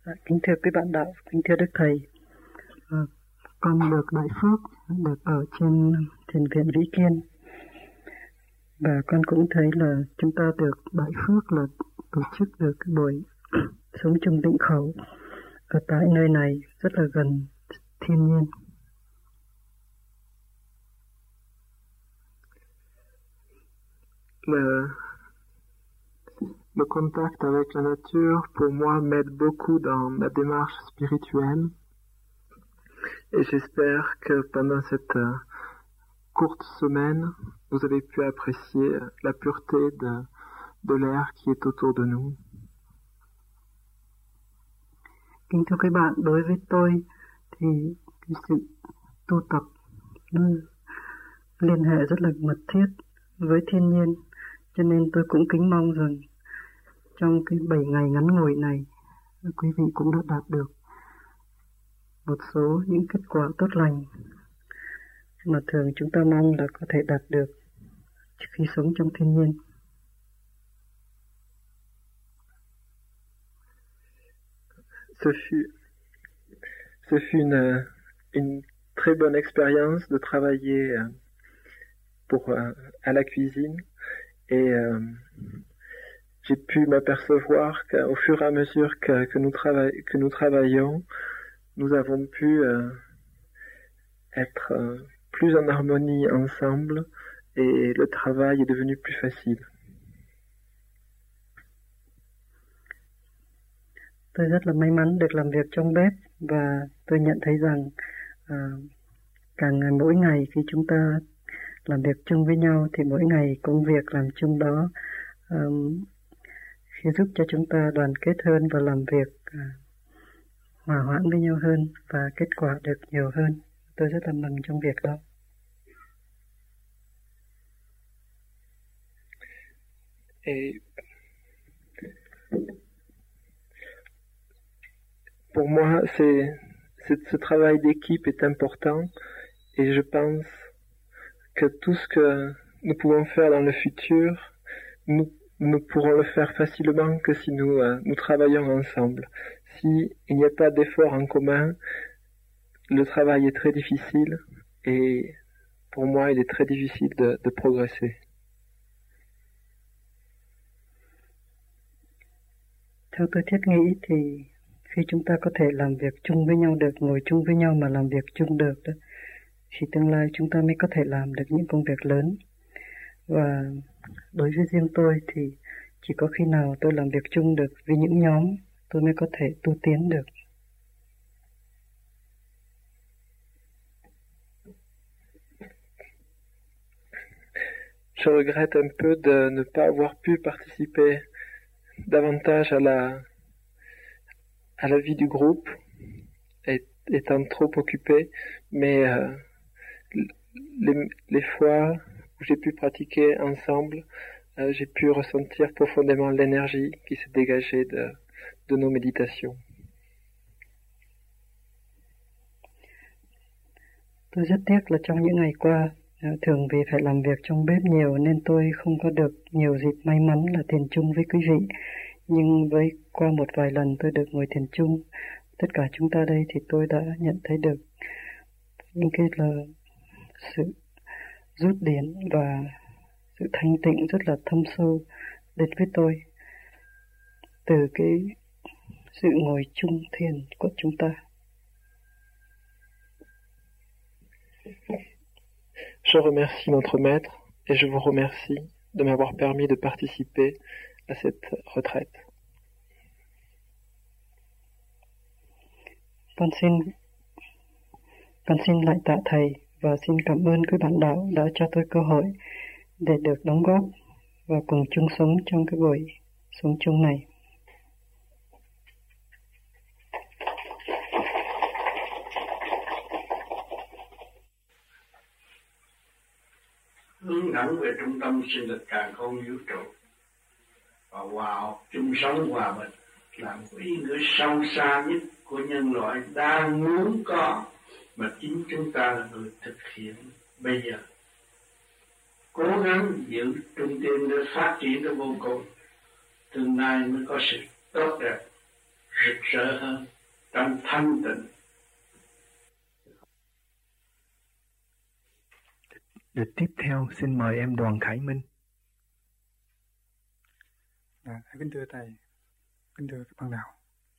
Kính thưa quý bạn đạo, kính thưa Đức Thầy, con được đại phước, được ở trên thiền viện Vĩ Kiên. Và con cũng thấy là chúng ta được đại phước là tổ chức được cái buổi sống chung tịnh khẩu ở tại nơi này rất là gần thiên nhiên. Le contact avec la nature, pour moi, m'aide beaucoup dans ma démarche spirituelle. Et j'espère que pendant cette courte semaine, vous avez pu apprécier la pureté de l'air qui est autour de nous. Kính thưa các bạn, đối với tôi thì cái sự tu tập nó liên hệ rất là mật thiết với thiên nhiên, cho nên tôi cũng kính mong rằng trong cái 7 ngày ngắn ngủi này, quý vị cũng đã đạt được một số những kết quả tốt lành mà thường chúng ta mong là có thể đạt được khi sống trong thiên nhiên. Ce fut une très bonne expérience de travailler à la cuisine et j'ai pu m'apercevoir qu'au fur et à mesure que nous travaillons, nous avons pu être plus en harmonie ensemble et le travail est devenu plus facile. Tôi rất là may mắn được làm việc trong bếp và tôi nhận thấy rằng càng ngày mỗi ngày khi chúng ta làm việc chung với nhau thì mỗi ngày công việc làm chung đó khi giúp cho chúng ta đoàn kết hơn và làm việc hòa hoãn với nhau hơn và kết quả được nhiều hơn. Tôi rất là mừng trong việc đó. Et pour moi, ce travail d'équipe est important et je pense que tout ce que nous pouvons faire dans le futur, nous pourrons le faire facilement que si nous travaillons ensemble. S'il n'y a pas d'effort en commun, le travail est très difficile et pour moi, il est très difficile de progresser. Theo tôi thiết nghĩ thì khi chúng ta có thể làm việc chung với nhau được, ngồi chung với nhau mà làm việc chung được đó, thì tương lai chúng ta mới có thể làm được những công việc lớn. Và đối với riêng tôi thì chỉ có khi nào tôi làm việc chung được với những nhóm, tôi mới có thể tu tiến được. Je regrette un peu de ne pas avoir pu participer davantage à la vie du groupe, étant trop occupé, mais les fois où j'ai pu pratiquer ensemble, j'ai pu ressentir profondément l'énergie qui s'est dégagée de nos méditations. Tôi rất tiếc là trong những ngày qua, thường vì phải làm việc trong bếp nhiều nên tôi không có được nhiều dịp may mắn là thiền chung với quý vị. Nhưng qua một vài lần tôi được ngồi thiền chung, tất cả chúng ta đây thì tôi đã nhận thấy được những cái là sự rút điển và sự thanh tịnh rất là thâm sâu đến với tôi từ cái sự ngồi chung thiền của chúng ta. Je remercie notre maître et je vous remercie de m'avoir permis de participer à cette retraite. Con xin lại tạ thầy và xin cảm ơn quý bạn đạo đã cho tôi cơ hội để được đóng góp và cùng chung sống trong cái buổi sống chung này. Hướng thẳng về trung tâm sinh lực càn khôn vũ trụ và hòa hợp chung sống hòa bình là một ý nghĩa sâu xa nhất của nhân loại đang muốn có mà chính chúng ta là người thực hiện bây giờ. Cố gắng giữ trung tâm để phát triển tới vô cùng, tương lai mới có sự tốt đẹp rực rỡ rỡ hơn trong thanh tịnh. Tiếp theo xin mời em Đoàn Khải Minh. Kính thưa thầy, kính thưa các bạn đạo.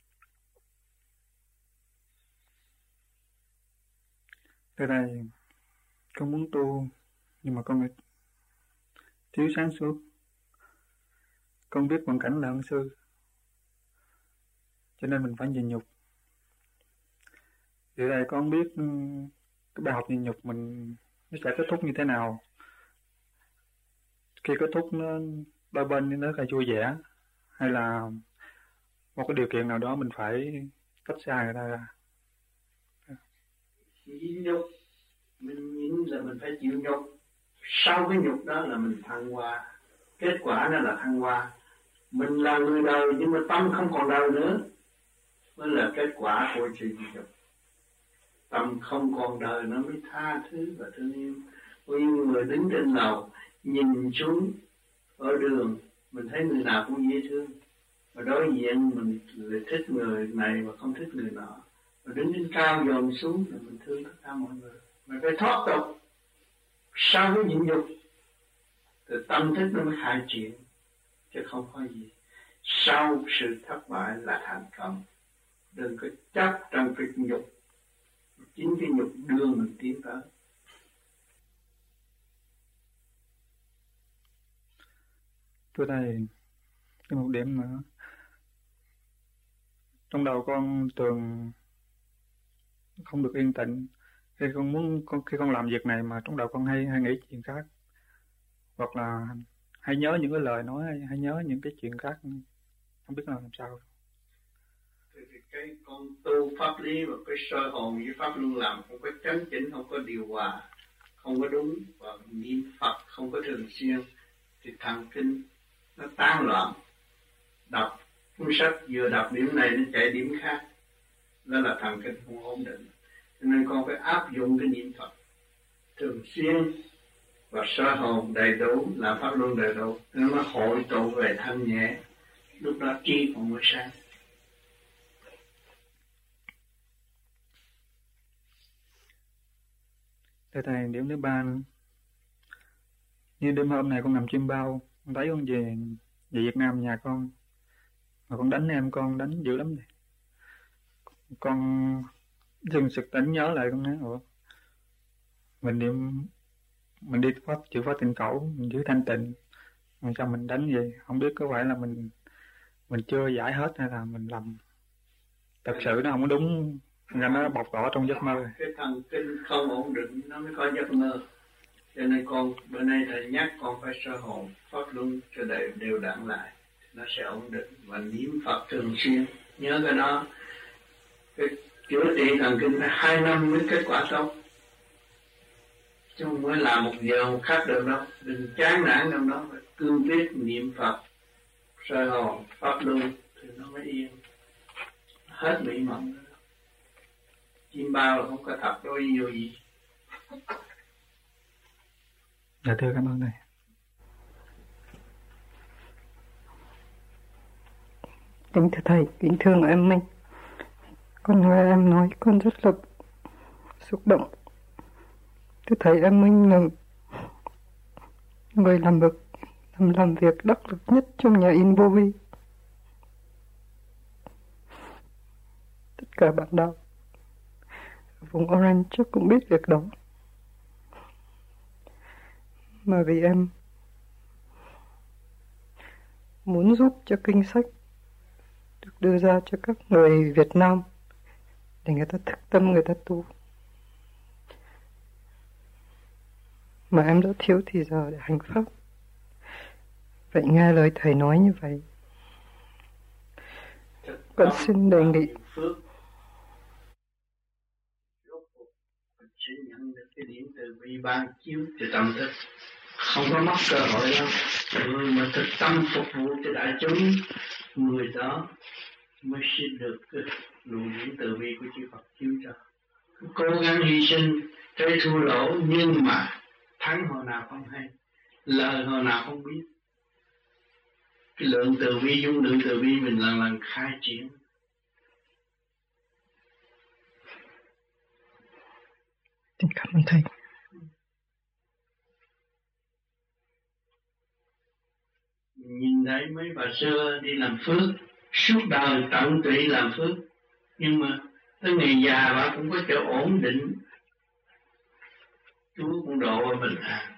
Thưa thầy, con muốn tu nhưng mà con thiếu sáng suốt. Con biết hoàn cảnh là ân sư, cho nên mình phải nhịn nhục. Thì thầy con biết cái bài học nhịn nhục mình nó sẽ kết thúc như thế nào. Khi kết thúc nó đôi bên nó là vui vẻ, hay là một cái điều kiện nào đó mình phải cách xa người ta ra. Nhịn nhục, mình nhịn là mình phải chịu nhục. Sau cái nhục đó là mình thăng hoa. Kết quả đó là thăng hoa. Mình là người đời nhưng mà tâm không còn đời nữa, mới là kết quả của sự nhịn nhục. Tâm không còn đời nó mới tha thứ và thương yêu. Có những người đứng trên lầu nhìn xuống ở đường, mình thấy người nào cũng dễ thương, và đối diện mình lại thích người này và không thích người nọ, và đứng trên cao dồn xuống là mình thương tất cả mọi người. Mình phải thoát tục. Sau cái nhịn nhục thì tâm thức nó mới khai triển, chứ không có gì. Sau sự thất bại là thành công. Đừng có chấp trong cái nhục, chính cái nhục đưa mình tiến tới. Thưa thầy, cái một điểm nữa, trong đầu con thường không được yên tĩnh. Khi con làm việc này mà trong đầu con hay nghĩ chuyện khác, hoặc là hay nhớ những cái lời nói, hay nhớ những cái chuyện khác, không biết làm sao. Thì cái con tu pháp lý và cái soi hồn với pháp luân làm không có chấn chỉnh, không có điều hòa, không có đúng, và niệm Phật không có thường xuyên, thì thần kinh nó tán loạn. Đọc cuốn sách vừa đọc điểm này nó chạy điểm khác, đó là thần kinh không ổn định. Cho nên con phải áp dụng cái niệm Phật thường xuyên và soi hồn đầy đủ, làm pháp luân đầy đủ, nó mới hội tụ về thanh nhẹ. Lúc đó trí còn mới sáng. Thưa thầy, điểm thứ ba, như đêm hôm này con nằm chim bao, con thấy con về Việt Nam nhà con, mà con đánh em con đánh dữ lắm. Con dừng sực tỉnh nhớ lại, con nói ủa, mình đi chịu pháp tịnh cẩu, mình giữ thanh tịnh, mà sao mình đánh vậy? Không biết có phải là mình chưa giải hết hay là mình làm thật sự nó không có đúng, nên nó bộc lộ trong giấc mơ. Cái thần kinh không ổn định nó mới có giấc mơ. Cho nên con bữa nay thầy nhắc con phải soi hồn pháp luân cho đều đặn lại, nó sẽ ổn định. Và niệm Phật thường xuyên, nhớ cái đó. Cái chữa trị thần kinh 2 năm mới kết quả tốt, chứ không mới làm một giờ một khắc được đâu. Đừng chán nản trong đó, phải cương quyết niệm Phật soi hồn pháp luân thì nó mới yên, hết mỹ mộng nữa. Chim bao là không có thật đôi nhiều gì. Dạ thưa, cảm ơn thầy. Kính thưa thầy, kính thưa em Minh, con nghe em nói con rất là xúc động. Thưa thầy, em Minh là người làm việc đắc lực nhất trong nhà in vô vi. Tất cả bạn đạo vùng Orange chắc cũng biết việc đó. Mà vì em muốn giúp cho kinh sách được đưa ra cho các người Việt Nam để người ta thực tâm, người ta tu, mà em đã thiếu thì giờ để hành pháp. Vậy nghe lời thầy nói như vậy, con xin đề nghị sẽ nhận được cái điểm từ bi ban chiếu cho tâm thức, không có mất cơ hội đâu. Người mà thực tâm phục vụ cho đại chúng, người đó mới xin được cái luồng điển từ bi của chư Phật chiếu cho. Cố gắng hy sinh, trái thua lỗ, nhưng mà thắng hồi nào không hay, lời hồi nào không biết. Cái lượng từ bi, dung lượng từ bi mình lần lần khai triển, Xin cảm ơn thầy. Nhìn thấy mấy bà xưa đi làm phước, suốt đời tận tụy làm phước, nhưng mà tới ngày già bà cũng có chỗ ổn định, Chúa cũng độ bà bình an.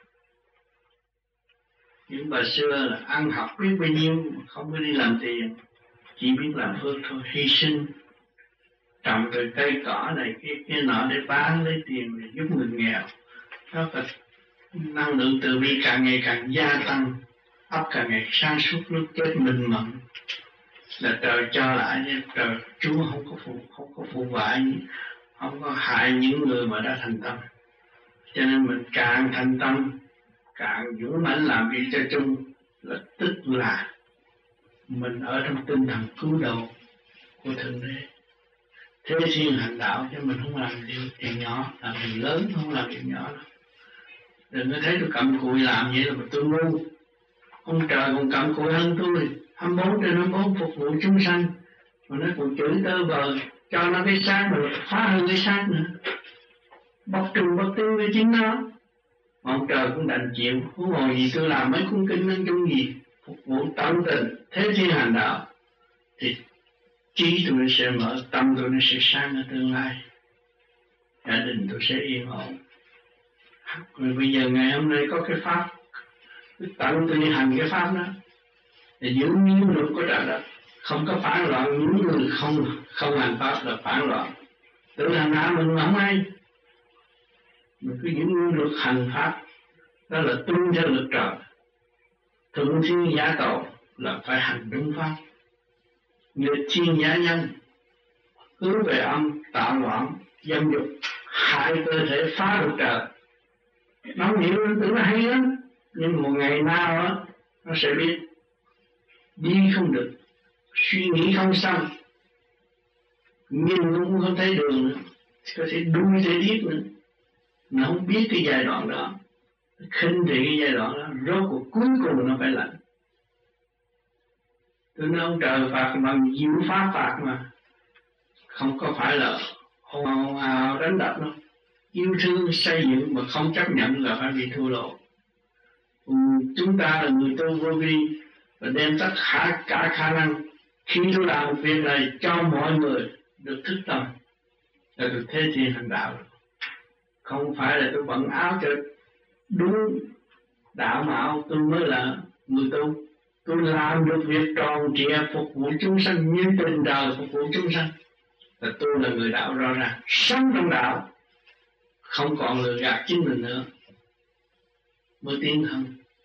Những bà xưa là ăn học biết bao nhiêu, không có đi làm tiền, chỉ biết làm phước thôi, hy sinh, trồng từ cây cỏ này kia nọ để bán lấy tiền để giúp người nghèo. Đó là năng lượng từ bi càng ngày càng gia tăng, óc càng ngày sáng suốt, lúc chết minh mẫn là trời cho lại, nhưng trời Chúa không có phụ bại, không có hại những người mà đã thành tâm. Cho nên mình càng thành tâm, càng dũng mãnh làm việc cho chung, là tức là mình ở trong tinh thần cứu độ của Thượng Đế. Thế thiên hành đạo cho mình không làm việc nhỏ, làm việc lớn, không làm việc nhỏ đâu. Đừng có thấy tôi cầm cùi làm vậy là tôi ngu. Ông trời còn cầm cùi hơn tôi, 24/24 phục vụ chúng sanh, mà nó còn chửi tơ vờ, cho nó cái xác mà phá hơn cái xác nữa, bóc trùng bóc tiêu với chính nó. Ông trời cũng đành chịu, huống hồ gì tôi làm mấy cuốn kinh năng chung gì, phục vụ tận tình, thế thiên hành đạo, thì trí tôi sẽ mở, tâm tôi nó sẽ sáng ở tương lai, gia đình tôi sẽ yên ổn. Rồi bây giờ ngày hôm nay có cái pháp, cái tận tụy hành cái pháp đó, để giữ miếu luật của trời đất, không có phản loạn. Những người không hành pháp là phản loạn, tự hành hạ mình mà không ai. Mình cứ giữ luật hành pháp, đó là tuân theo luật trời, thuận thiên giả tổ, là phải hành đúng pháp. Nghịch thiên giả nhân, hướng về âm, tạo loạn, dâm dục, hại cơ thể, phá luật trời. Nó hiểu tưởng nó hay lắm, nhưng một ngày nào á nó sẽ biết đi không được, suy nghĩ không xong, nhìn cũng không thấy đường nữa, có thể đuôi thể điếc nữa. Nó không biết cái giai đoạn đó, khinh thị cái giai đoạn đó, rốt cuộc cuối cùng nó phải lạnh. Tôi nói ông trời phạt bằng diệu pháp phạt mà, không có phải là hồn hào đánh đập đâu. Yêu thương xây dựng mà không chấp nhận là phải bị thua lỗ. Chúng ta là người tu vô vi và đem tất cả khả năng khi tôi làm một việc này cho mọi người được thức tâm, là được thế thiên hành đạo. Không phải là tôi bận áo cho đúng đạo mạo tôi mới là người tu. Tôi làm được việc tròn trịa phục vụ chúng sanh như tình đời phục vụ chúng sanh, là tôi là người đạo rõ ràng, sống trong đạo, không còn lừa gạt chính mình nữa, mới tiến hơn.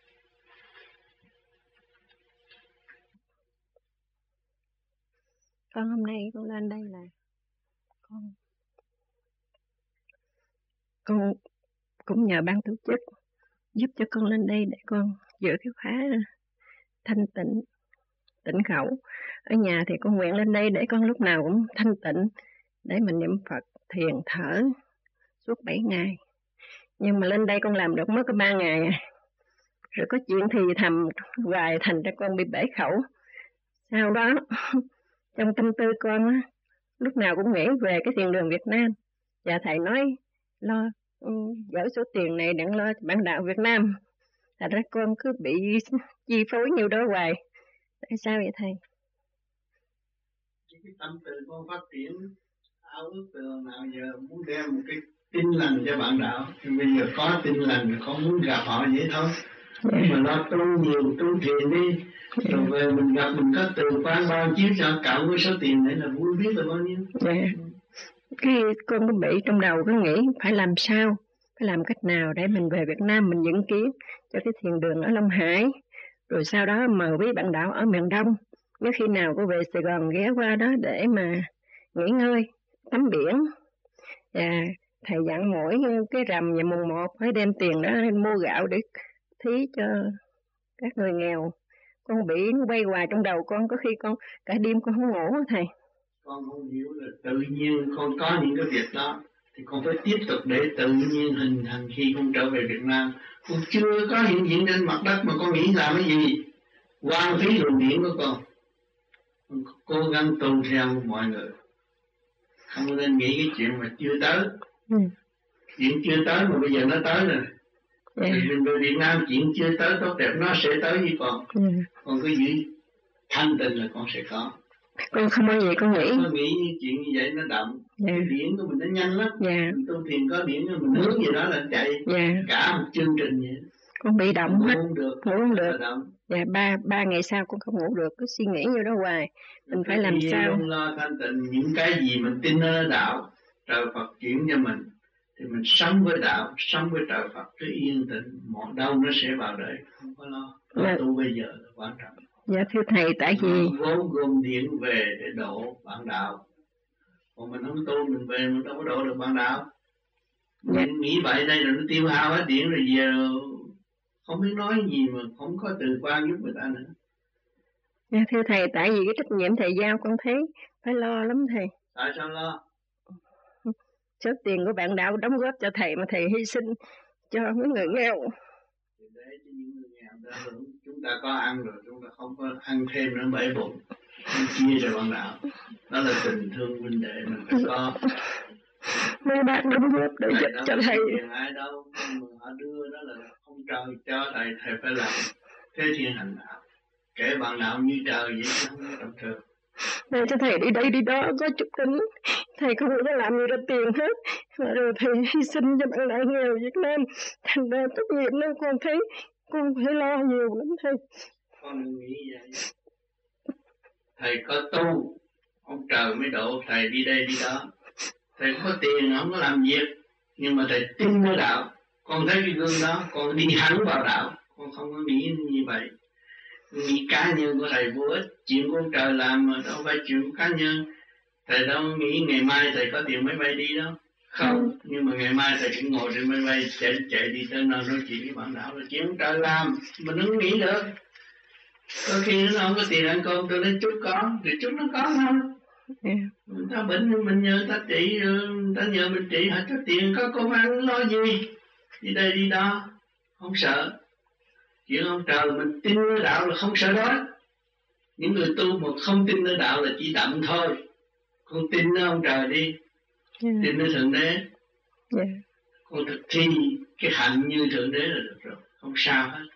Con hôm nay con lên đây là con cũng nhờ ban tổ chức giúp cho con lên đây để con giữ cái khóa thanh tịnh, tịnh khẩu. Ở nhà thì con nguyện lên đây để con lúc nào cũng thanh tịnh, để mình niệm Phật, thiền, thở suốt 7 ngày. Nhưng mà lên đây con làm được mới có 3 ngày à. Rồi có chuyện thì thầm hoài, thành ra con bị bể khẩu. Sau đó trong tâm tư con á, lúc nào cũng nghĩ về cái thiền đường Việt Nam, và thầy nói lo gửi số tiền này đặng lo bản đạo Việt Nam. Thành ra con cứ bị chi phối nhiều đó hoài. Tại sao vậy thầy? Cái tâm từ con phát triển, ao ước từ nào giờ muốn đem một cái tin lành cho bạn đạo, thì bây giờ có tin lành, con muốn gặp họ vậy thôi. Nhưng mà lo tu nhiều, tu thiền đi, rồi về mình gặp mình có từ quan ban chiếu cho cộng với số tiền này là vui biết là bao nhiêu. Cái con có bị trong đầu cứ nghĩ phải làm sao, phải làm cách nào để mình về Việt Nam mình dựng kiến cho cái thiền đường ở Long Hải, rồi sau đó mời quý bạn đạo ở miền Đông, nếu khi nào có về Sài Gòn ghé qua đó để mà nghỉ ngơi, tắm biển. Và thầy dặn mỗi cái rằm và mùng 1 phải đem tiền đó mua gạo để thí cho các người nghèo. Con bị nó bay hoài trong đầu con, có khi con cả đêm con không ngủ thầy. Con không hiểu là tự nhiên con có những cái việc đó, thì con phải tiếp tục để tự nhiên hình thành khi con trở về Việt Nam. Con chưa có hiện diện trên mặt đất mà con nghĩ làm cái gì? Hoang phí luồng điển của con cố gắng tuân theo mọi người, không nên nghĩ cái chuyện mà chưa tới. Chuyện chưa tới mà bây giờ nó tới rồi. Mình về Việt Nam chuyện chưa tới tốt đẹp nó sẽ tới với con. Con cứ giữ thanh tịnh là con sẽ có. Con không bao giờ con nghĩ. Con nghĩ chuyện như vậy nó động. Cái điển của mình nó nhanh lắm. Mình tu thiền có điển mình hướng gì đó là chạy. Cả một chương trình vậy. Con bị động hết. Ngủ không được. Ba ngày sau con không ngủ được, cứ suy nghĩ như đó hoài. Mình phải làm sao? Luôn lo thanh tịnh những cái gì mình tin ở đạo, trời Phật chuyển cho mình. Thì mình sống với đạo, sống với trời Phật cứ yên tĩnh, mọi đâu nó sẽ vào đây, không có lo. Tu bây giờ là quan trọng. Dạ thưa thầy, tại vì vốn gồm điện về để độ bạn đạo. Còn mình không tu mình về mình đâu có độ được bạn đạo. Mình nghĩ vậy đây là nó tiêu hao hết điện rồi giờ không biết nói gì mà không có từ quan giúp người ta nữa. Dạ thưa thầy, tại vì cái trách nhiệm thầy giao con thấy phải lo lắm thầy. Tại sao lo? Số tiền của bạn đạo đóng góp cho thầy mà thầy hy sinh cho mấy người nghèo. Để cho những người nghèo ta hưởng. Chúng ta có ăn rồi, chúng ta không có ăn thêm nữa bể bụng. Chia cho bạn đạo. Đó là tình thương huynh đệ mình phải có. Mấy bác đóng góp để giúp cho thầy. Ai đâu, mà họ đưa đó là không trời cho thầy phải làm thế thiên hành đạo. Kể bạn đạo như trời vậy chứ không có tầm thường. Để cho thầy đi đây đi đó có chút tính. Thầy không có làm gì ra tiền hết. Mà rồi thầy hy sinh cho bạn đạo nghèo Việt Nam. Thành ra tốt nghiệp nên con thấy con phải lo nhiều lắm thầy. Con đừng nghĩ vậy. Thầy có tu, ông trời mới độ thầy đi đây đi đó. Thầy có tiền không có làm việc, nhưng mà thầy tin vào đạo. Con thấy cái gương đó, con đi hẳn vào đạo. Con không có nghĩ như vậy. Nghĩ cá nhân của thầy vô ích. Chuyện của ông trời làm mà đâu phải chuyện cá nhân. Thầy đâu nghĩ ngày mai thầy có tiền máy bay đi đâu. Không, nhưng mà ngày mai thầy cũng ngồi trên máy bay chạy đi tới nơi nói chuyện với bạn đạo là chuyện ông trời làm. Mình không nghĩ được. Có khi nó không có tiền ăn cơm tôi nói chút có, thì chút nó có thôi. Người ta bệnh mình nhờ ta trị, người ta nhờ mình trị họ cho tiền có công ăn lo gì. Đi đây đi đó, không sợ. Chuyện ông trời mình tin ở đạo là không sợ đó. Những người tu mà không tin ở đạo là chỉ động thôi. Con tin ở ông trời đi. Tin ở Thượng Đế. Con thực thi cái hạnh như Thượng Đế là được rồi. Không sao hết.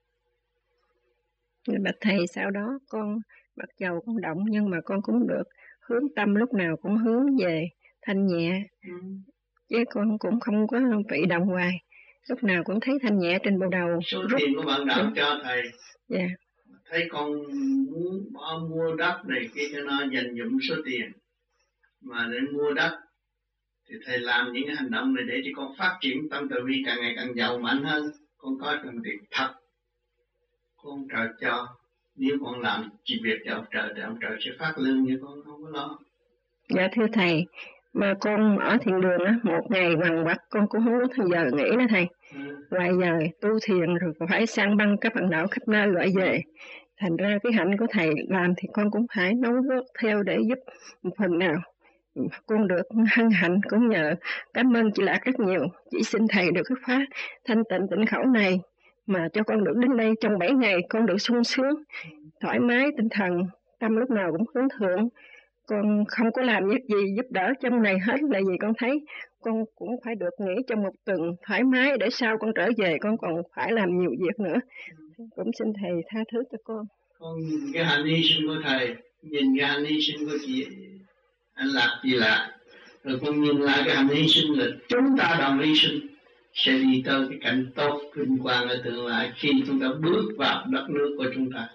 Bạch thầy sau đó con mặc dầu con động nhưng mà con cũng được hướng tâm lúc nào cũng hướng về thanh nhẹ. Chứ con cũng không có bị động hoài. Lúc nào cũng thấy thanh nhẹ trên bộ đầu. Số tiền của bạn đạo cho thầy. Thấy con muốn mua đất này kia cho nó dành dụm số tiền. Mà để mua đất thì thầy làm những cái hành động này để cho con phát triển tâm từ bi càng ngày càng giàu mạnh hơn. Con có cần tiền thật. Con trời cho. Nếu con làm chỉ việc cho ông trời thì ông trời sẽ phát lương như con không có lo. Dạ thưa thầy, mà con ở thiền đường á, một ngày quằn quật con cũng không có thời giờ nghỉ nữa thầy. Ngoài giờ tu thiền rồi phải sang băng các bạn đạo khắp nơi gọi về. Thành ra cái hạnh của thầy làm thì con cũng phải nấu gót theo để giúp một phần nào. Con được hân hạnh cũng nhờ cảm ơn chị Lạc rất nhiều. Chỉ xin thầy được cái khóa thanh tịnh tịnh khẩu này mà cho con được đến đây trong 7 ngày con được sung sướng, thoải mái tinh thần, tâm lúc nào cũng hướng thượng. Con không có làm việc gì giúp đỡ trong này hết là vì con thấy con cũng phải được nghỉ trong một tuần thoải mái để sau con trở về con còn phải làm nhiều việc nữa. Cũng xin thầy tha thứ cho con. Con nhìn cái hạnh hy sinh của thầy, nhìn cái hạnh hy sinh của chị anh Lạc gì Lạc, rồi con nhìn lại cái hạnh hy sinh là chúng ta đồng hy sinh sẽ đi tới cái cảnh tốt vinh quang ở tương lai khi chúng ta bước vào đất nước của chúng ta.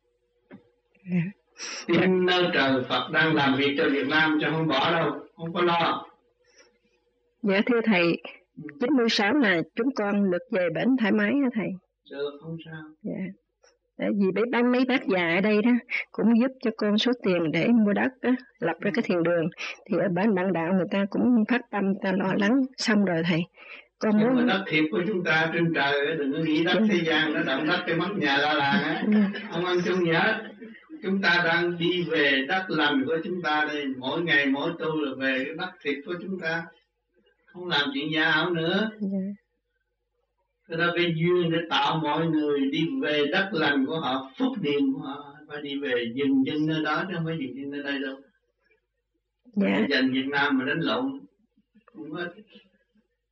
Tin nơi trời Phật đang làm việc cho Việt Nam cho không bỏ đâu, không có lo. Dạ thưa thầy, 96 là chúng con được về bển thoải mái hả thầy? Được, không sao. Dạ. Tại vì mấy bác già ở đây đó cũng giúp cho con số tiền để mua đất đó, lập ra cái thiền đường. Thì ở bên bạn đạo người ta cũng phát tâm, ta lo lắng xong rồi thầy. Con nhưng muốn... mà đất thiệt của chúng ta trên trời, đừng có nghĩ đất thế gian nó động đất cái mất nhà la làng á, không ăn chung gì hết. Chúng ta đang đi về đất lành của chúng ta đây, mỗi ngày mỗi tu là về cái đất thiệt của chúng ta, không làm chuyện giả ảo nữa. Thế đó cái duyên để tạo mọi người đi về đất lành của họ, phúc điền của họ, phải đi về dừng chân nơi đó chứ không phải dừng chân nơi đây đâu. Dành Việt Nam mà đánh lộn không hết.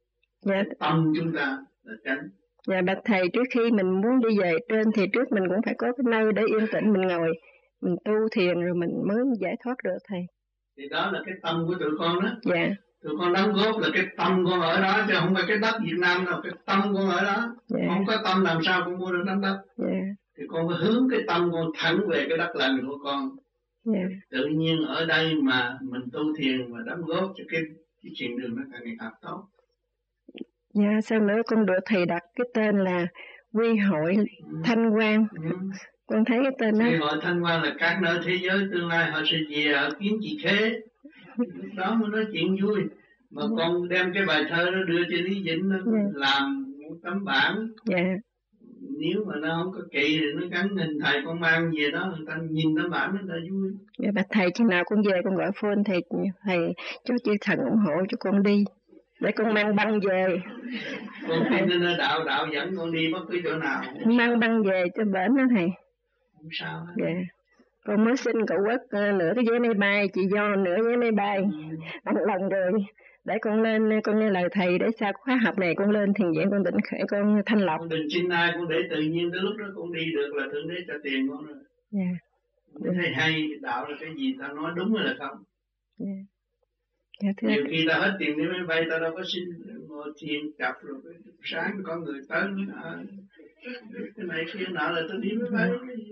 Dạ. Tâm chúng ta là chánh. Dạ bạch thầy, trước khi mình muốn đi về trên thì trước mình cũng phải có cái nơi để yên tĩnh mình ngồi, mình tu thiền rồi mình mới giải thoát được thầy. Thì đó là cái tâm của tụi con đó. Dạ. Tụi con đóng góp là cái tâm con ở đó, chứ không phải cái đất Việt Nam đâu, cái tâm con ở đó. Dạ. Không có tâm làm sao con mua được tấm đất. Dạ. Thì con phải hướng cái tâm con thẳng về cái đất lành của con. Dạ. Tự nhiên ở đây mà mình tu thiền và đóng góp cho cái chuyện đường nó càng ngày càng tốt. Dạ, sau nữa con được thầy đặt cái tên là Quy hội Thanh Quang. Con thấy cái tên đó. Quy hội Thanh Quang là các nơi thế giới tương lai họ sẽ về ở kiến chị Khế. Lúc đó mới nói chuyện vui. Mà con đem cái bài thơ nó đưa cho Lý Vĩnh nó làm một tấm bản. Dạ. Nếu mà nó không có kỳ thì nó gắn hình thầy con mang về đó, người ta nhìn tấm bản nó là vui. Dạ bạch thầy, chừng nào con về con gọi phone thầy cho chư thần ủng hộ cho con đi để con mang băng về. Con tin nên đạo dẫn con đi bất cứ chỗ nào. Mang băng về cho bển đó thầy. Không sao hết. Dạ. Con mới xin cậu Quốc nửa cái vé máy bay, chị Do nửa vé máy bay. Một lần rồi. Để con lên, con nghe lời thầy để sau khóa học này con lên thiền viện con tỉnh khởi con thanh lọc. Con đừng xin ai, con để tự nhiên tới lúc đó con đi được là Thượng Đế cho tiền con rồi. Dạ. Con thấy hay, đạo là cái gì ta nói đúng hay là không? Dạ. Dạ thưa. Nhiều khi ta hết tiền đi máy bay ta đâu có xin ngồi thiền chập rồi sáng có người tới cái này kia nọ là tôi đi máy bay.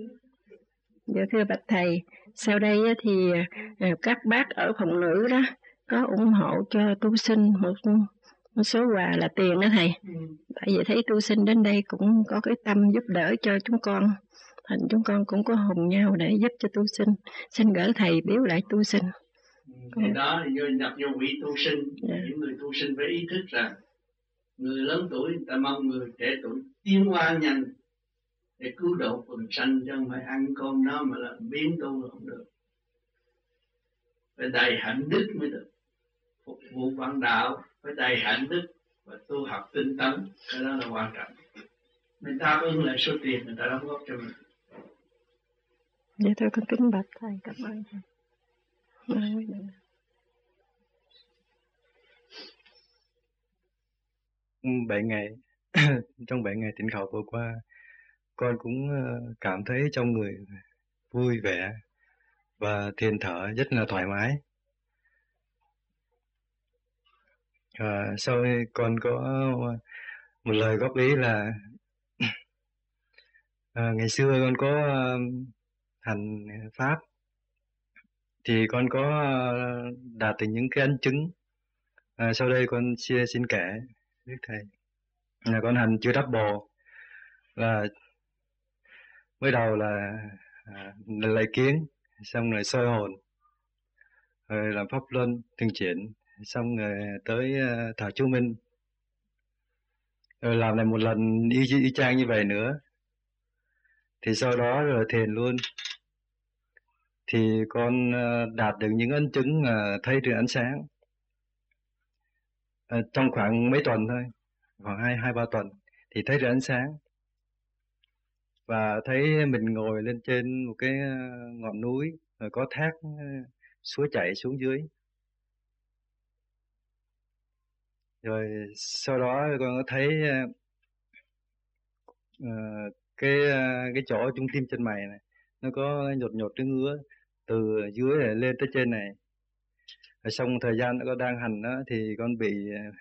Dạ thưa bạch thầy, sau đây thì các bác ở phòng nữ đó có ủng hộ cho tu sinh một số quà là tiền đó thầy. Tại vì thấy tu sinh đến đây cũng có cái tâm giúp đỡ cho chúng con, thành chúng con cũng có hùng nhau để giúp cho tu sinh. Xin gửi thầy biếu lại tu sinh. Thì đó thì nhập vô vị tu sinh. Những người tu sinh phải ý thức rằng người lớn tuổi ta mong người trẻ tuổi tiến hóa nhanh để cứu độ quần sanh, chứ không phải ăn cơm nó mà là biến tu là không được. Phải đầy hạnh đức mới được. Phục vụ văn đạo phải đầy hạnh đức và tu học tinh tấn, cái đó là quan trọng. Mình đáp ứng lại số tiền người ta đóng góp cho mình. Vậy thôi con kính bạch thầy, cảm ơn thầy. Trong 7 ngày tịnh khẩu vừa qua, con cũng cảm thấy trong người vui vẻ và thiền thở rất là thoải mái. Sau đây con có một lời góp ý là ngày xưa con có hành pháp thì con có đạt được những cái ấn chứng. Sau đây con xin kể với thầy là con hành chưa đắp bồ, là mới đầu là lấy kiến, xong rồi soi hồn, rồi làm pháp luân thường chuyển, xong rồi tới thở chú minh, rồi làm lại một lần y chang như vậy nữa. Thì sau đó rồi thiền luôn. Thì con đạt được những ấn chứng thấy được ánh sáng trong khoảng mấy tuần thôi, khoảng 2-3 tuần thì thấy được ánh sáng, và thấy mình ngồi lên trên một cái ngọn núi, rồi có thác suối chảy xuống dưới. Rồi sau đó con có thấy cái chỗ trung tim chân mày này nó có nhột cái ngứa từ dưới này lên tới trên này. Rồi xong thời gian nó có đang hành đó thì con bị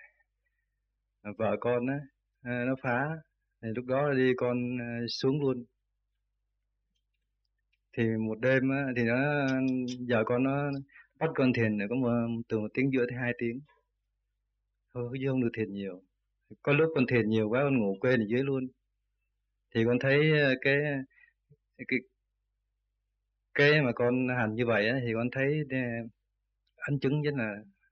vợ con đó, nó phá. Thì lúc đó đi con xuống luôn. Thì một đêm á, thì vợ con nó bắt con thiền có từ 1 tiếng rưỡi tới 2 tiếng. Thôi chứ không được thiền nhiều. Có lúc con thiền nhiều quá con ngủ quên ở dưới luôn. Thì con thấy cái mà con hành như vậy á, thì con thấy ấn chứng rất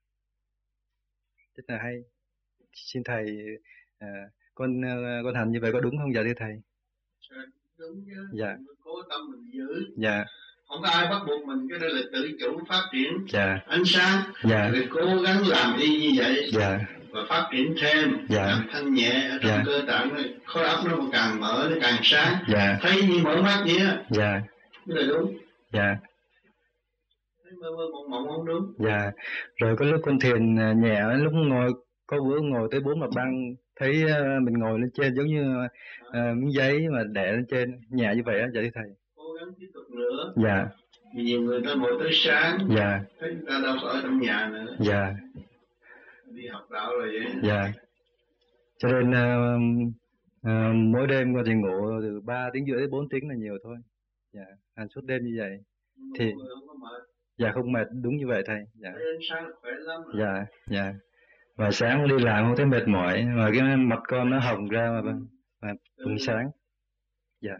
là hay. Xin thầy, con hành như vậy có đúng không dạ thưa thầy? Đúng chứ. Dạ. Cố tâm mình giữ. Dạ. Không có ai bắt buộc mình, cái đó là tự chủ phát triển. Dạ. Ánh sáng. Dạ. Rồi cố gắng làm y như vậy. Dạ. Và phát triển thêm. Dạ. Làm thanh nhẹ ở trong cơ tạng này, khối óc nó càng mở, nó càng sáng. Dạ. Thấy như mở mắt vậy á. Dạ. Cái là đúng. Dạ. Thấy mơ mộng không đúng. Dạ. Rồi có lúc con thiền nhẹ, lúc ngồi có bữa ngồi tới 4 mặt băng, thấy mình ngồi lên trên giống như miếng giấy mà đè lên trên, nhẹ như vậy á, dạ thưa thầy. Cố gắng tiếp tục nữa. Dạ. Vì nhiều người ta ngồi tới sáng. Dạ. Thấy người ta đâu có ở trong nhà nữa. Dạ. Đi học đạo rồi vậy. Dạ. Cho nên mỗi đêm con chỉ ngủ từ 3 tiếng rưỡi đến 4 tiếng là nhiều thôi. Dạ. Hàng suốt đêm như vậy. Thì dạ không mệt, đúng như vậy thầy. Dạ. Sáng khỏe lắm. Dạ. Dạ. Và sáng đi làm không thấy mệt mỏi, mà cái mặt con nó hồng ra mà bừng sáng. Dạ.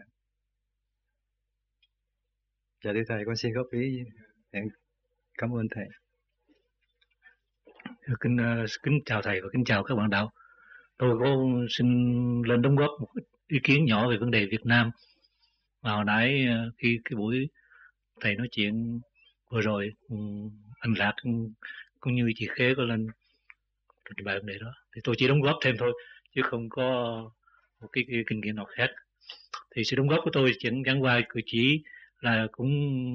Dạ thưa thầy, con xin góp ý. Cảm ơn thầy. Kính chào thầy và kính chào các bạn đạo. Tôi có xin lên đóng góp một ý kiến nhỏ về vấn đề Việt Nam. Mà hồi nãy khi cái buổi thầy nói chuyện vừa rồi, anh Lạc cũng như chị Khế có lên trình bày vấn đề đó, thì tôi chỉ đóng góp thêm thôi chứ không có một cái kinh nghiệm nào khác. Thì sự đóng góp của tôi chẳng qua cử chỉ là cũng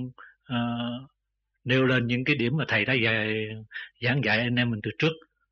nêu lên những cái điểm mà thầy đã giảng dạy anh em mình từ trước.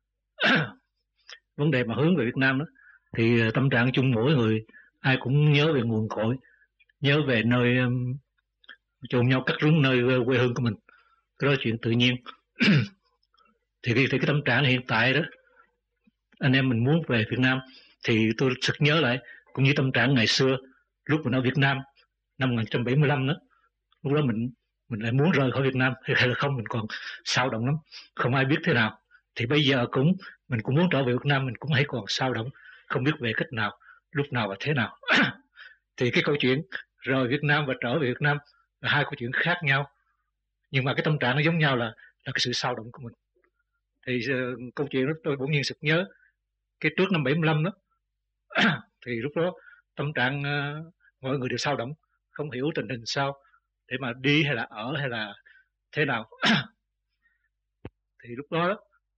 Vấn đề mà hướng về Việt Nam đó, thì tâm trạng chung mỗi người ai cũng nhớ về nguồn cội, nhớ về nơi chôn nhau cắt rúng nơi quê hương của mình. Cái đó là chuyện tự nhiên. Thì cái tâm trạng hiện tại đó, anh em mình muốn về Việt Nam, thì tôi sực nhớ lại cũng như tâm trạng ngày xưa lúc mình ở Việt Nam năm 1975 đó. Lúc đó mình lại muốn rời khỏi Việt Nam hay là không, mình còn xao động lắm, không ai biết thế nào. Thì bây giờ mình cũng muốn trở về Việt Nam, mình cũng hay còn xao động, không biết về cách nào, lúc nào và thế nào. Thì cái câu chuyện rời Việt Nam và trở về Việt Nam là hai câu chuyện khác nhau, nhưng mà cái tâm trạng nó giống nhau là cái sự xao động của mình. Thì câu chuyện đó tôi bỗng nhiên sực nhớ cái trước năm 75 đó. Thì lúc đó tâm trạng mọi người đều xao động, không hiểu tình hình sao để mà đi hay là ở hay là thế nào. Thì lúc đó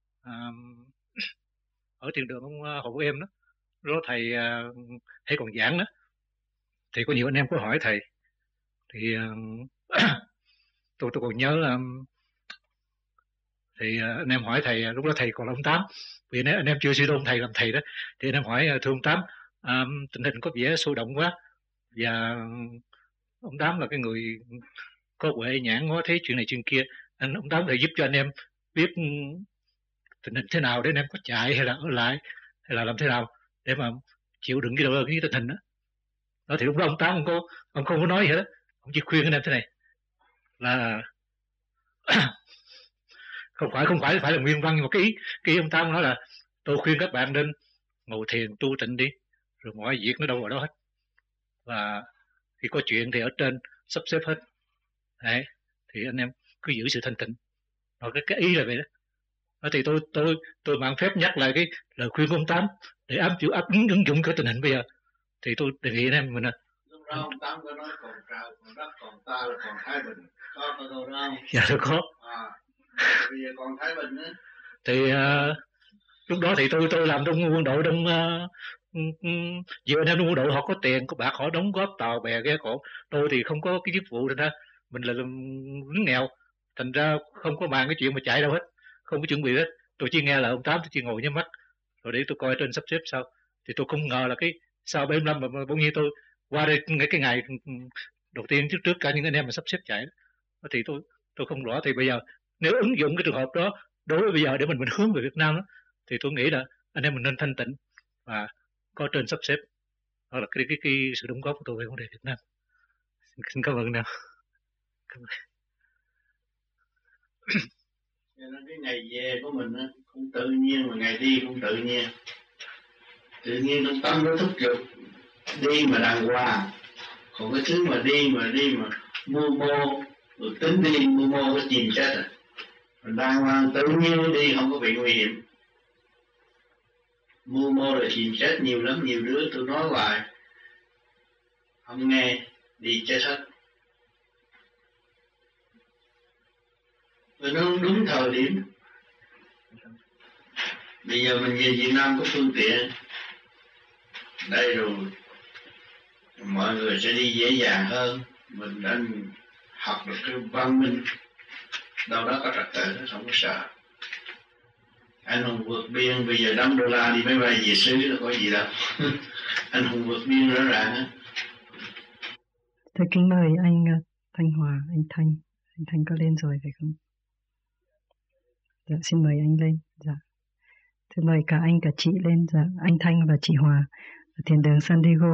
ở tiền đường ông Hồ của em đó, lúc đó thầy hay còn giảng đó, thì có nhiều anh em có hỏi thầy. Thì tôi còn nhớ là thì anh em hỏi thầy, lúc đó thầy còn là ông Tám, vì anh em chưa suy tôn thầy làm thầy đó, thì anh em hỏi thưa ông Tám, tình hình có vẻ sôi động quá, và ông Tám là cái người có huệ nhãn ngó thấy chuyện này chuyện kia, ông Tám thầy giúp cho anh em biết tình hình thế nào để anh em có chạy hay là ở lại hay là làm thế nào để mà chịu đựng cái tình hình đó. Đó thì lúc đó ông Tám ông không có nói gì hết đó, ông chỉ khuyên anh em thế này là không phải là nguyên văn, nhưng mà cái ý ông Tám nói là tôi khuyên các bạn nên ngồi thiền tu tịnh đi, rồi mọi việc nó đâu vào đó hết, và khi có chuyện thì ở trên sắp xếp hết. Đấy, thì anh em cứ giữ sự thanh tịnh. Rồi cái ý là vậy đó. Đó thì tôi mang phép nhắc lại cái lời khuyên của ông Tám để áp ứng dụng cái tình hình bây giờ. Thì tôi đề nghị anh em mình lúc đó ông Tám có nói còn trời còn đất còn ta là còn Thái Bình, có đâu đâu. Dạ tôi có. Bây giờ còn Thái Bình nữa. Thì lúc đó thì tôi làm trong quân đội, trong nhiều anh em trong quân đội họ có tiền có bạc, họ đóng góp tàu bè ghe cộ. Tôi thì không có cái chức vụ, thành ra mình là lính nghèo, thành ra không có bàn cái chuyện mà chạy đâu hết, không có chuẩn bị hết. Tôi chỉ nghe là ông Tám, tôi chỉ ngồi nhắm mắt rồi để tôi coi trên sắp xếp sao. Thì tôi không ngờ là cái sau 75 mà bỗng nhiên tôi qua đây cái ngày đầu tiên trước cả những anh em mà sắp xếp chạy đó. Thì tôi không rõ. Thì bây giờ nếu ứng dụng cái trường hợp đó đối với bây giờ để mình hướng về Việt Nam đó, thì tôi nghĩ là anh em mình nên thanh tịnh và có trên sắp xếp. Đó là cái sự đóng góp của tôi về vấn đề Việt Nam. Xin cảm ơn nào. Cái ngày về của mình cũng tự nhiên, mà ngày đi cũng tự nhiên. Tự nhiên trong tâm nó thúc giục đi mà đàng hoàng. Còn cái thứ mà đi mà mưu mô rồi tính đi mưu mô có chìm chết rồi. Mình đàng hoàng tự nhiên đi không có bị nguy hiểm. Mưu mô rồi chìm chết nhiều lắm, nhiều đứa tôi nói hoài không nghe, đi chết hết. Và nó đúng thời điểm. Bây giờ mình về Việt Nam có phương tiện đây rồi, mọi người sẽ đi dễ dàng hơn. Mình đã học được cái văn minh, đâu đó có trật tự, nó không có sợ. Anh Hùng vượt biên, bây giờ đóng đô la đi máy bay về xứ là có gì đâu. Anh Hùng vượt biên rõ ràng á. Thưa kính mời anh Thanh Hòa, anh Thanh có lên rồi phải không? Dạ, xin mời anh lên. Dạ. Thưa mời cả anh cả chị lên. Dạ, anh Thanh và chị Hòa ở thiền đường San Diego.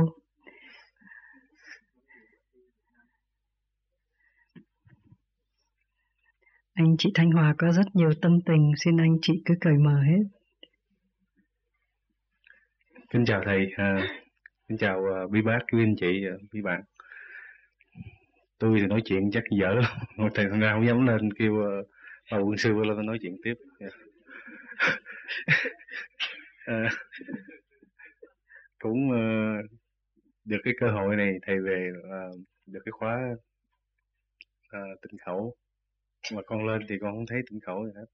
Anh chị Thanh Hòa có rất nhiều tâm tình, xin anh chị cứ cởi mở hết. Kính chào thầy, kính chào quý bác, quý anh chị, quý bạn. Tôi thì nói chuyện chắc dở lắm, thầy thành ra không dám lên kêu bà quân sư lên nói chuyện tiếp. Cũng được cái cơ hội này thầy về được cái khóa tịnh khẩu, mà con lên thì con không thấy tịnh khẩu gì hết.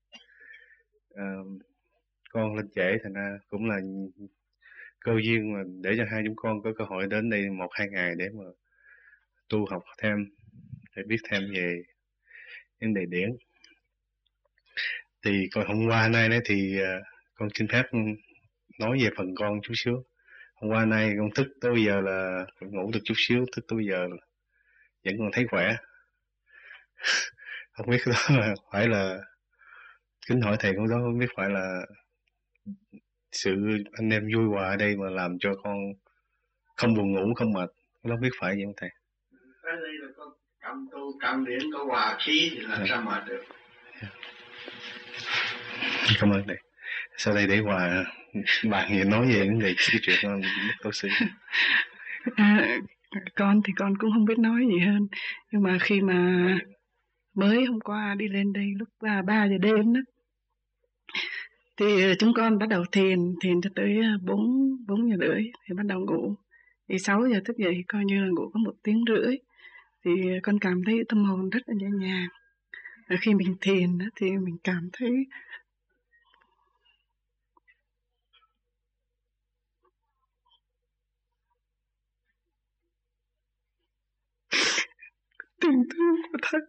Con lên trễ thành ra cũng là cơ duyên mà để cho hai chúng con có cơ hội đến đây 1-2 ngày để mà tu học thêm, để biết thêm về vấn đề điển. Thì còn hôm qua nay đấy thì con xin phép nói về phần con chút xíu. Hôm qua nay con thức tới bây giờ là ngủ được chút xíu, thức tới bây giờ vẫn còn thấy khỏe. Không biết đó là phải là, kính hỏi thầy con đó, không biết phải là sự anh em vui hòa ở đây mà làm cho con không buồn ngủ, không mệt, không biết phải vậy không thầy? Ở đây là có cầm tu, cầm điển, có hòa khí thì làm sao mà được. Cảm ơn thầy. Sau đây để Hòa bạn gì nói về vấn đề cái chuyện đó mất tổ sư. Con thì con cũng không biết nói gì hơn, nhưng mà khi mà mới hôm qua đi lên đây lúc 3 giờ đêm đó, thì chúng con bắt đầu thiền cho tới 4 giờ rưỡi thì bắt đầu ngủ. Thì 6 giờ thức dậy coi như là ngủ có 1 tiếng rưỡi. Thì con cảm thấy tâm hồn rất là nhẹ nhàng. Khi mình thiền đó, thì mình cảm thấy tình thương của Thầy.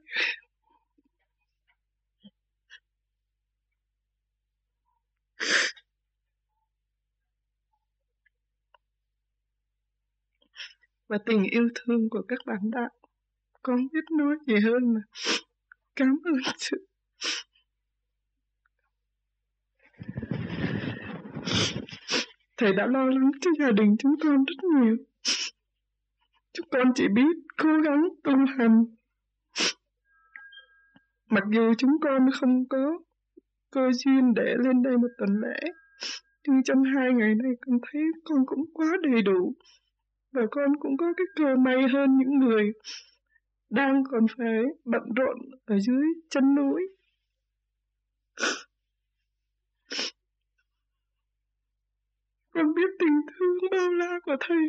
Và tình yêu thương của các bạn đạo. Con biết nói gì hơn mà cảm ơn sự. Thầy đã lo lắng cho gia đình chúng con rất nhiều. Chúng con chỉ biết cố gắng tu hành. Mặc dù chúng con không có cơ duyên để lên đây 1 tuần lễ, nhưng trong 2 ngày nay con thấy con cũng quá đầy đủ. Và con cũng có cái cơ may hơn những người đang còn phải bận rộn ở dưới chân núi. Con biết tình thương bao la của Thầy.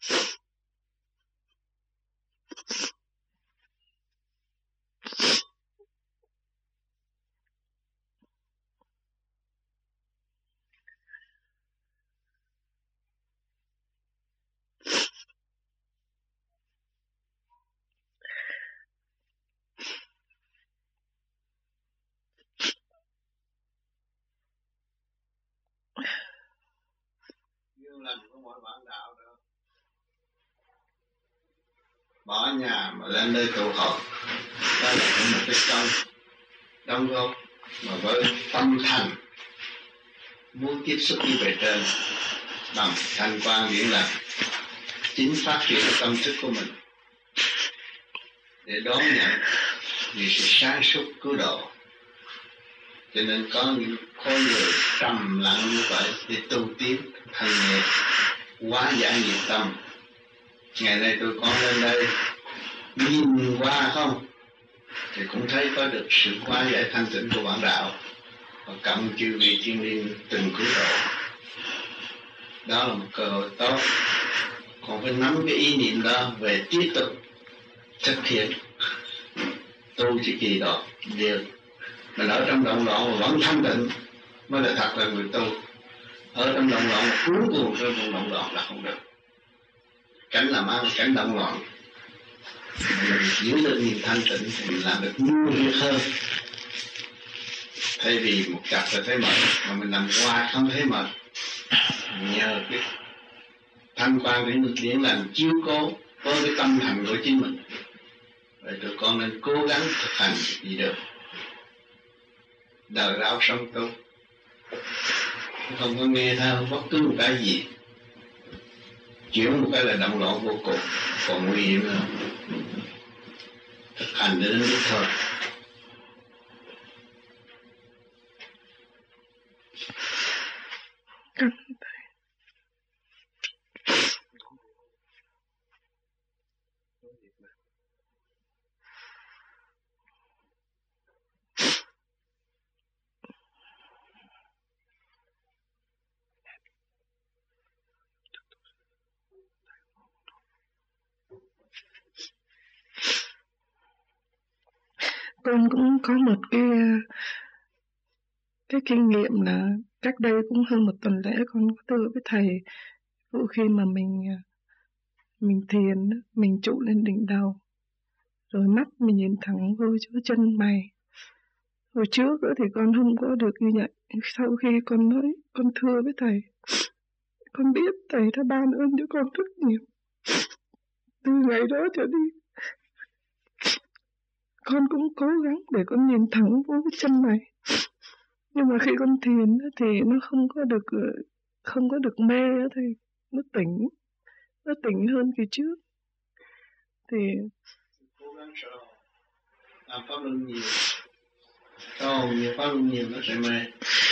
Lành của mỗi bạn đạo đó. Bỏ nhà mà lên nơi tụ họp, đó là cũng một cái đóng góp mà với tâm thành muốn tiếp xúc với bề trên bằng thanh quan điển lành, chính phát triển tâm thức của mình để đón nhận vì sự sáng suốt cứu độ. Cho nên có những khối người trầm lặng như vậy để tu tiến thành nghệ hóa giải nhiệt tâm. Ngày nay tôi con lên đây nhìn qua không thì cũng thấy có được sự hóa giải thanh tịnh của bản đạo và cộng chư vị thiên liên từng cứu độ. Đó là một cơ hội tốt. Còn phải nắm cái ý niệm đó về tiếp tục thực hiện tu chỉ kỳ đó điều. Mình ở trong động loạn mà vẫn thanh tịnh mới là thật là người tu. Ở trong động loạn mà cuốn cuồng trong động loạn là không được. Cảnh làm ăn, cảnh động loạn, mình giữ được niềm thanh tịnh thì mình làm được nhiều việc hơn. Thay vì một cặp là thấy mệt, mà mình nằm qua không thấy mệt. Nhờ cái thanh quan để được điển lành chiếu cố với cái tâm hành của chính mình. Vậy tụi con nên cố gắng thực hành gì được. Đời đạo sống tốt, không có nghe theo bất cứ một cái gì. Chuyển một cái là động loạn vô cùng, còn nguy hiểm hơn. Thực hành đến lúc thôi. Con cũng có một cái kinh nghiệm là cách đây cũng hơn một tuần lễ con có thưa với thầy, khi mà mình thiền, mình trụ lên đỉnh đầu, rồi mắt mình nhìn thẳng vô chỗ chân mày. Hồi trước nữa thì con không có được như vậy. Sau khi con nói, con thưa với thầy, con biết thầy đã ban ơn cho con rất nhiều. Từ ngày đó trở đi, con cũng cố gắng để con nhìn thẳng vô cái chân mày. Nhưng mà khi con thiền thì nó không có được mê thì nó tỉnh hơn kỳ trước. Thì cố gắng làm pháp luân nhiều, nhiều pháp luân nhiều nó sẽ mê.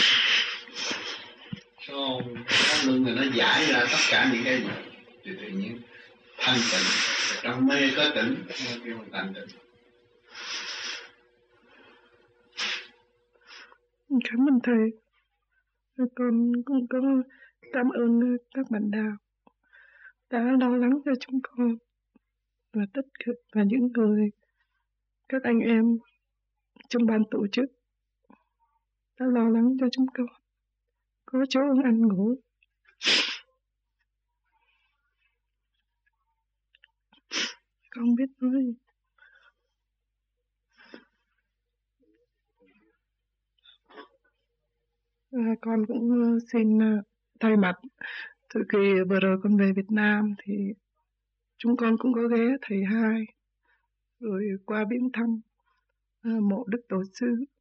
Pháp luân là nó giải ra tất cả những cái thì tự nhiên thanh tịnh. Trong mê có tỉnh, nó kêu mình thanh tịnh. Cảm ơn thầy. Con cũng có cảm ơn các bạn đạo đã lo lắng cho chúng con và tất cả và những người, các anh em trong ban tổ chức đã lo lắng cho chúng con có chỗ ăn ngủ. Con biết nói. Con cũng xin thay mặt, từ khi vừa rồi con về Việt Nam thì chúng con cũng có ghé thầy hai, rồi qua viếng thăm mộ Đức Tổ sư.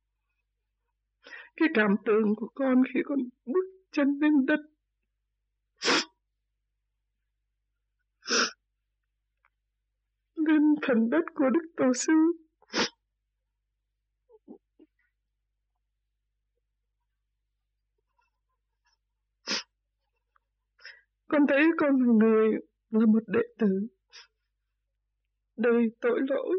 Cái cảm tưởng của con khi con bước chân lên đất, lên phần đất của Đức Tổ sư, con thấy con là người, là một đệ tử đầy tội lỗi.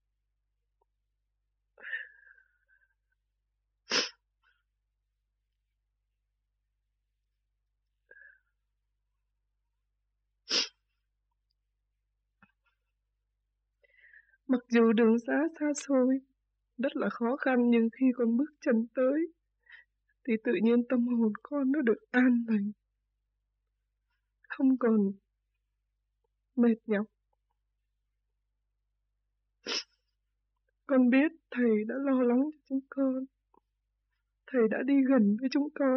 Mặc dù đường xá xa xôi, rất là khó khăn, nhưng khi con bước chân tới thì tự nhiên tâm hồn con nó được an lành, không còn mệt nhọc. Con biết thầy đã lo lắng cho chúng con, thầy đã đi gần với chúng con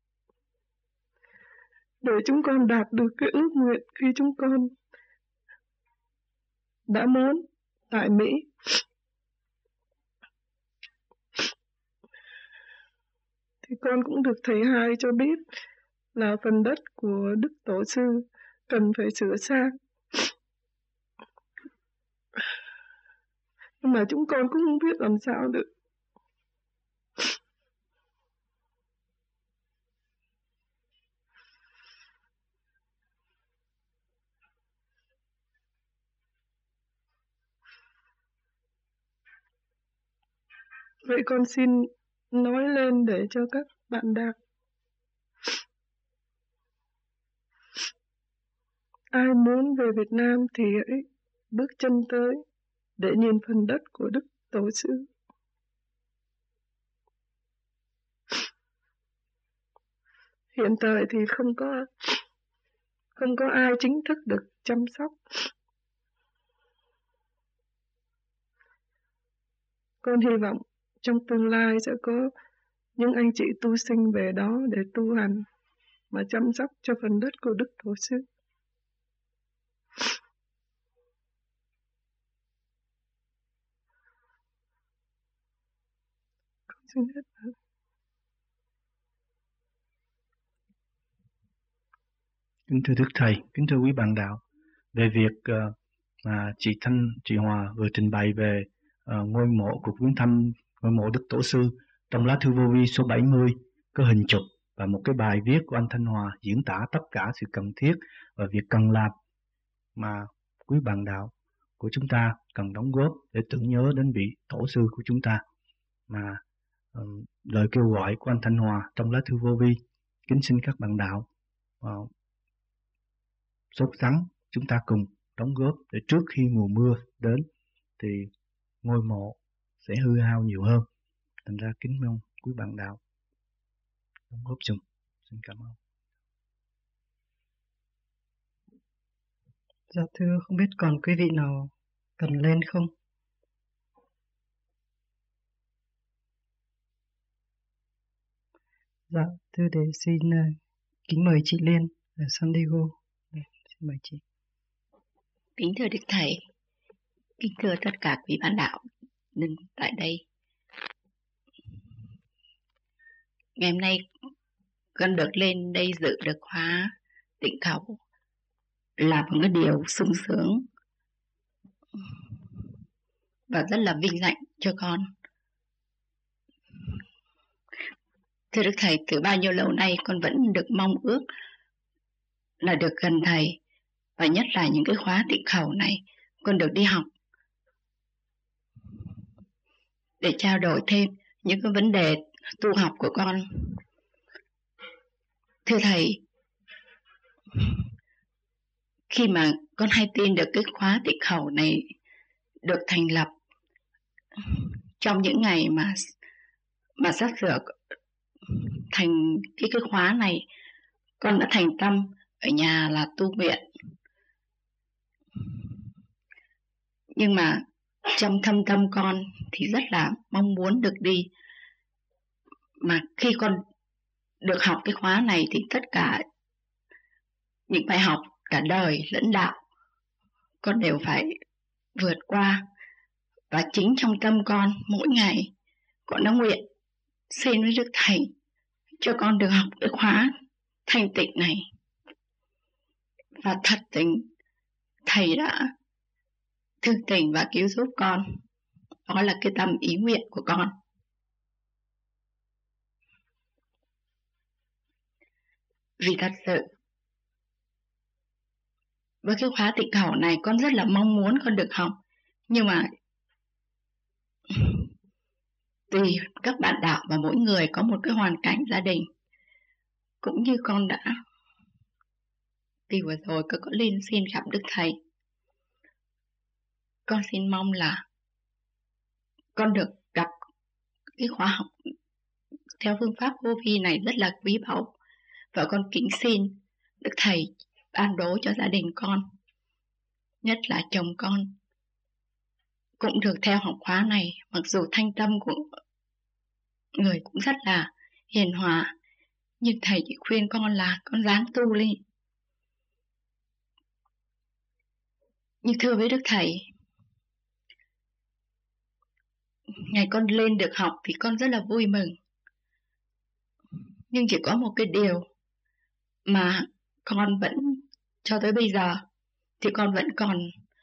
để chúng con đạt được cái ước nguyện khi chúng con đã muốn tại Mỹ. Thì con cũng được thầy hai cho biết là phần đất của Đức Tổ sư cần phải sửa sang. Nhưng mà chúng con cũng không biết làm sao được. Vậy con xin nói lên để cho các bạn đạo, ai muốn về Việt Nam thì hãy bước chân tới để nhìn phần đất của Đức Tổ sư. Hiện tại thì không có ai chính thức được chăm sóc. Con hy vọng trong tương lai sẽ có những anh chị tu sinh về đó để tu hành mà chăm sóc cho phần đất của Đức Tổ sư. Con xin hết rồi. Kính thưa Đức Thầy, kính thưa quý bạn đạo, về việc mà chị Thanh, chị Hòa vừa trình bày về ngôi mộ, cuộc viếng thăm ngôi mộ Đức Tổ sư, trong lá thư vô vi số 70 có hình chụp và một cái bài viết của anh Thanh Hòa diễn tả tất cả sự cần thiết và việc cần làm mà quý bạn đạo của chúng ta cần đóng góp để tưởng nhớ đến vị tổ sư của chúng ta. Mà lời kêu gọi của anh Thanh Hòa trong lá thư vô vi, kính xin các bạn đạo sốt sắng chúng ta cùng đóng góp để trước khi mùa mưa đến thì ngôi mộ sẽ hư hao nhiều hơn. Thành ra kính mong quý bạn đạo đóng góp dùm. Xin cảm ơn. Dạ thưa, không biết còn quý vị nào cần lên không? Dạ thưa, để xin kính mời chị Liên ở San Diego. Xin mời chị. Kính thưa Đức Thầy, kính thưa tất cả quý bạn đạo nên tại đây. Ngày hôm nay con được lên đây dự được khóa tịnh khẩu là một cái điều sung sướng và rất là vinh hạnh cho con. Thưa Đức Thầy, từ bao nhiêu lâu nay con vẫn được mong ước là được gần Thầy, và nhất là những cái khóa tịnh khẩu này con được đi học để trao đổi thêm những cái vấn đề tu học của con. Thưa Thầy, khi mà con hay tin được cái khóa tịnh khẩu này được thành lập trong những ngày mà sắp sửa thành cái khóa này, con đã thành tâm ở nhà là tu nguyện. Nhưng mà trong thâm tâm con thì rất là mong muốn được đi. Mà khi con được học cái khóa này thì tất cả những bài học cả đời lẫn đạo con đều phải vượt qua. Và chính trong tâm con mỗi ngày con đã nguyện xin với Đức Thầy cho con được học cái khóa thanh tịnh này. Và thật tình Thầy đã thương tình và cứu giúp con. Đó là cái tâm ý nguyện của con. Vì thật sự với cái khóa tịnh khẩu này con rất là mong muốn con được học. Nhưng mà tùy các bạn đạo và mỗi người có một cái hoàn cảnh gia đình. Cũng như con đã kỳ vừa rồi con có lên xin gặp Đức Thầy. Con xin mong là con được gặp cái khóa học theo phương pháp vô vi này rất là quý báu. Và con kính xin Đức Thầy ban đố cho gia đình con, nhất là chồng con, cũng được theo học khóa này. Mặc dù thanh tâm của người cũng rất là hiền hòa, nhưng Thầy chỉ khuyên con là con ráng tu lên. Nhưng thưa với Đức Thầy, ngày con lên được học thì con rất là vui mừng. Nhưng chỉ có một cái điều mà con vẫn, cho tới bây giờ thì con vẫn còn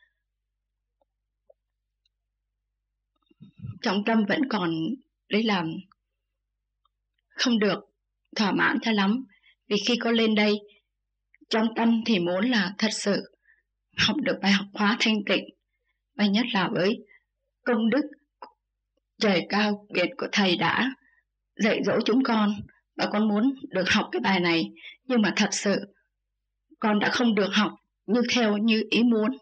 trong tâm vẫn còn đấy là không được thỏa mãn cho lắm. Vì khi con lên đây, trong tâm thì muốn là thật sự học được bài học khóa thanh tịnh, và nhất là với công đức trời cao biệt của Thầy đã dạy dỗ chúng con, và con muốn được học cái bài này. Nhưng mà thật sự con đã không được học như ý muốn.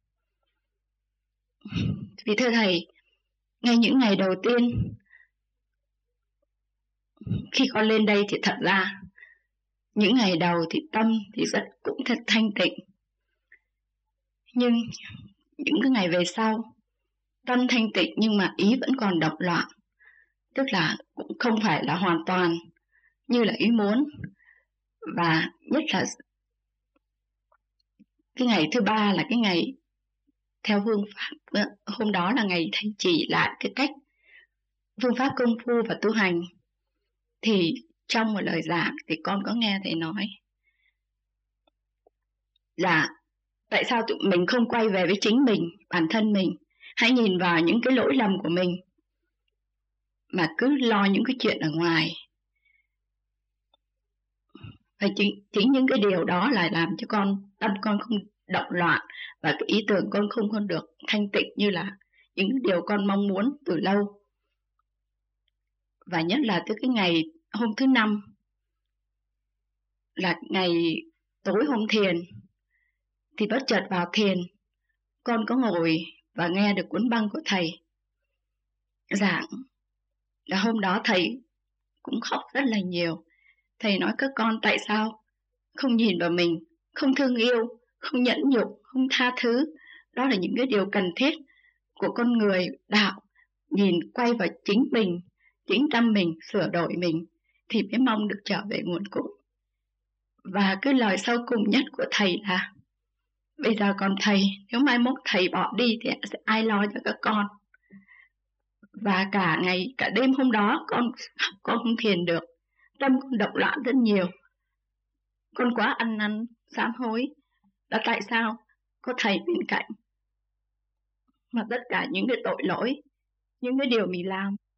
Vì thưa Thầy, ngay những ngày đầu tiên khi con lên đây thì thật ra những ngày đầu thì tâm thì cũng thật thanh tịnh. Nhưng những cái ngày về sau, tâm thanh tịnh nhưng mà ý vẫn còn động loạn. tức là cũng không phải là hoàn toàn như là ý muốn. Và nhất là cái ngày thứ ba là cái ngày theo phương pháp, hôm đó là ngày thầy chỉ lại cái cách phương pháp công phu và tu hành. Thì trong một lời giảng thì con có nghe thầy nói là tại sao tụi mình không quay về với chính mình, bản thân mình, hãy nhìn vào những cái lỗi lầm của mình mà cứ lo những cái chuyện ở ngoài. Và chính những cái điều đó lại làm cho tâm con không động loạn, và cái ý tưởng con không còn được thanh tịnh như là những điều con mong muốn từ lâu. Và nhất là tới cái ngày hôm thứ năm là ngày tối hôm thiền, thì bất chợt vào thiền, con có ngồi và nghe được cuốn băng của thầy giảng. Là hôm đó thầy cũng khóc rất là nhiều. Thầy nói các con tại sao không nhìn vào mình, không thương yêu, không nhẫn nhục, không tha thứ. Đó là những cái điều cần thiết của con người đạo. Nhìn quay vào chính mình, chính tâm mình, sửa đổi mình thì mới mong được trở về nguồn cội. Và cái lời sau cùng nhất của thầy là bây giờ còn thầy, nếu mai mốt thầy bỏ đi thì sẽ ai lo cho các con. Và cả đêm hôm đó con không thiền được, tâm con động loạn rất nhiều. Con quá ăn năn sám hối là tại sao có thầy bên cạnh mà tất cả những cái tội lỗi, những cái điều mình làm